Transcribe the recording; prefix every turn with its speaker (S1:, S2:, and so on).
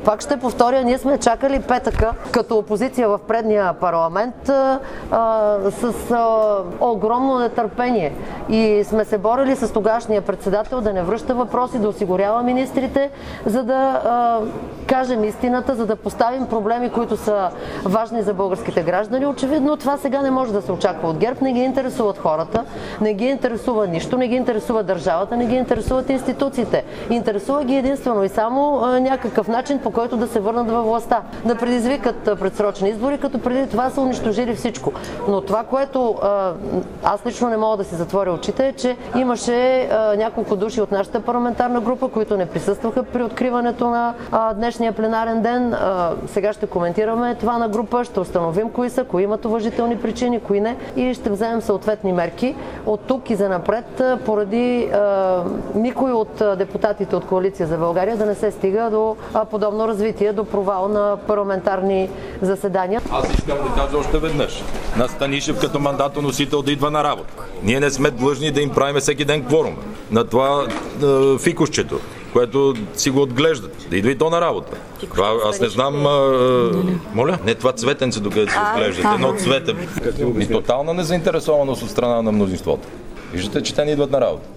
S1: Пак ще повторя, ние сме чакали петъка като опозиция в предния парламент с огромно нетърпение и сме се борили с тогашния председател да не връща въпроси, да осигурява министрите, за да кажем истината, за да поставим проблеми, които са важни за българските граждани. Очевидно това сега не може да се очаква от ГЕРБ. Не ги интересуват хората, не ги интересува нищо, не ги интересува държавата, не ги интересуват институциите. Интересува ги единствено и само някакъв начин, по който да се върнат във властта. Да предизвикат предсрочни избори, като преди това са унищожили всичко. Но това, което аз лично не мога да си затворя очите, е, че имаше няколко души от нашата парламентарна група, които не присъстваха при откриването на днешния пленарен ден. Сега ще коментираме това на група, ще установим кои са, кои имат уважителни причини, кои не и ще вземем съответни мерки. От тук и занапред, поради никой от депутатите от Коалиция за България да не се стига до подобно развитие, до провал на парламентарни заседания.
S2: Аз искам да кажа още веднъж. На Станишев като мандатоносител да идва на работа. Ние не сме длъжни да им правим всеки ден кворум. На това фикусчето, което си го отглеждат. Да идва и то на работа. Това, аз не знам... Моля? Не това цветенце, докъде се отглеждат. Едно цвете. И тотална незаинтересованост от страна на мнозинството. Виждате, че те не идват на работа.